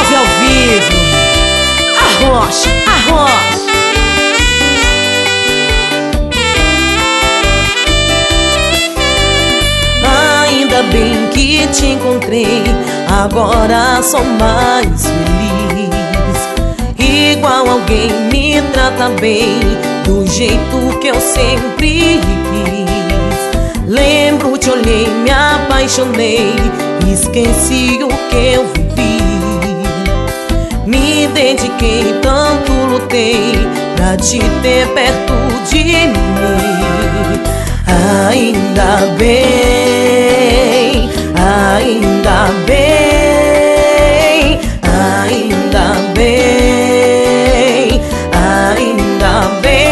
Love ao vivo. Arrocha, arrocha. Ainda bem que te encontrei, agora sou mais feliz. Igual alguém me trata bem, do jeito que eu sempre quis. Lembro, te olhei, me apaixonei, esqueci o que eu vivi. Me dediquei, tanto lutei pra te ter perto de mim. Ainda bem, ainda bem, ainda bem, ainda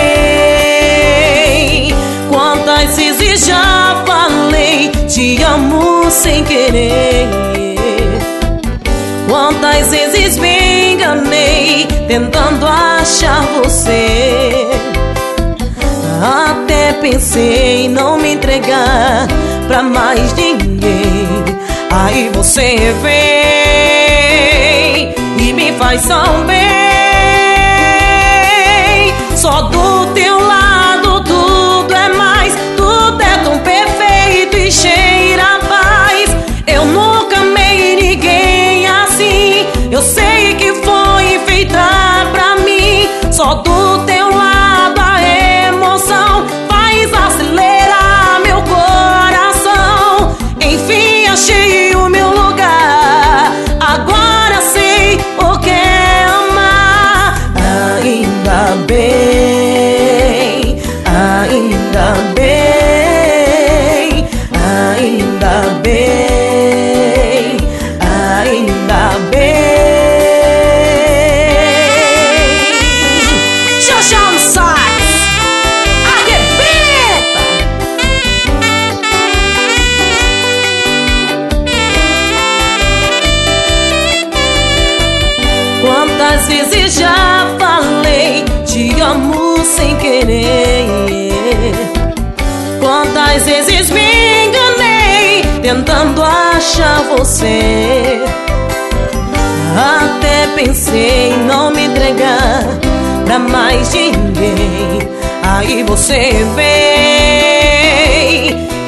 bem. Quantas vezes já falei, te amo sem querer. Quantas vezes me enganei, tentando achar você. Até pensei em não me entregar pra mais ninguém. Aí você vem e me faz tão bem. Só do teu lado tudo é mais, tudo é tão perfeito e cheira a paz. Eu nunca amei ninguém assim, eu sei que foi feita pra mim. Só do teu lado a emoção faz acelerar meu coração. Enfim achei o meu lugar, agora sei o que é amar. Ainda bem, ainda bem, ainda bem, ainda bem. Xoxão Sax, arrebenta! Quantas vezes já falei, te amo sem querer. Quantas vezes me enganei, tentando achar você. Até pensei em não me entregar pra mais ninguém. Aí você vem